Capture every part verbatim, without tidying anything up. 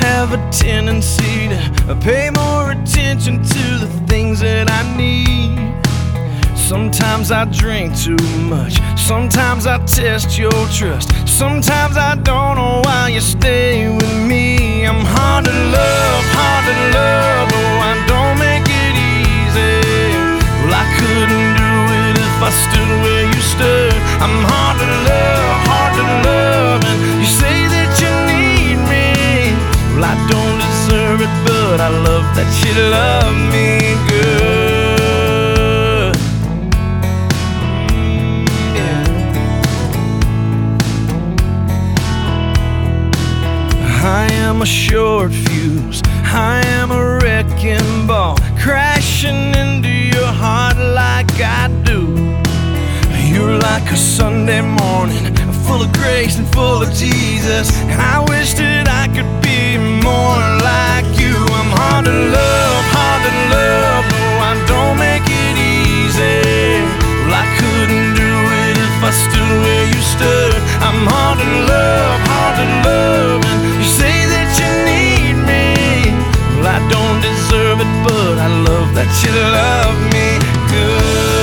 have a tendency to pay more attention to the things that I need. Sometimes I drink too much, sometimes I test your trust, sometimes I don't know why you stay with me. I'm hard to love, hard to love, oh, I don't make it easy. Well, I couldn't do it if I stood where you stood. I'm hard to love, hard to love, and you say that you need me. Well, I don't deserve it, but I love that you love me good. I am a short fuse, I am a wrecking ball, crashing into your heart like I do. You're like a Sunday morning, full of grace and full of Jesus, and I wish that I could be more like you. I'm hard to love, hard to love, no, I don't make it easy. Well, I couldn't do it if I stood where you stood. I'm hard to love, hard to love, and you say that you need me. Well, I don't deserve it, but I love that you love me good.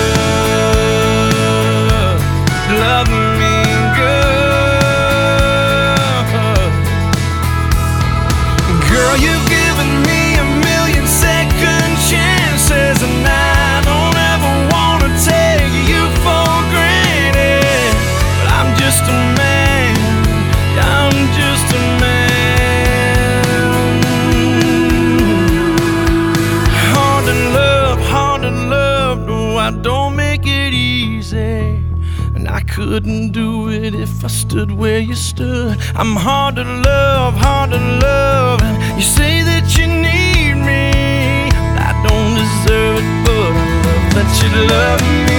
Love me good. Girl, you've given me a million second chances, and I don't ever wanna take you for granted. But I'm just a man, I'm just a man. Hard to love, hard to love, no, I don't make it easy. I couldn't do it if I stood where you stood. I'm hard to love, hard to love, and you say that you need me. I don't deserve it, but I love that you love me.